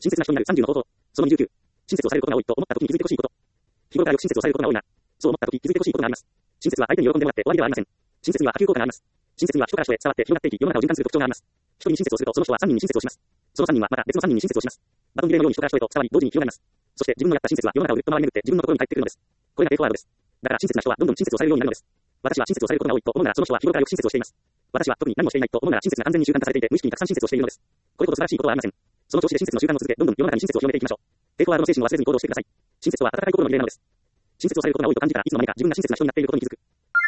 親切な人になる30の方法。その29。親切をされることが多いと思った時に気づいてほしいこと。日頃からよく親切をされることが多いな。そう思った時気づいてほしいことがあります。親切は相手に喜んでもらって終わりではありません。親切には波及効果があります。親切には人から人へ伝わって広がっていき、世の中を循環する特徴があります。一人に親切をすると、その人は3人に親切をします。その3人はまた別の3人に親切をします。バトンリレーのように人から人へと伝わり、同時に広がります。そして自分のやった親切は世の中をぐるっと回り巡って自分のところに返ってくるのです。これがテイクワードです。だから親切な人はどんどん親切をされるようになるのです。私は親切をされることが多いと思うなら、その人は日頃からよく親切をしています。私は特に何もしていないと思うなら、親切が完全に習慣化されていて、無意識にたくさん親切をしているのです。これほど素晴らしいことはありません。その調子で親切の習慣を続け、どんどん世の中に親切を広めていきましょう。テイクワードの精神を忘れずに行動してください。親切は温かい心のリレーなのです。親切をされることが多いと感じたらいつの間にか自分が親切な人になっていることに気づく。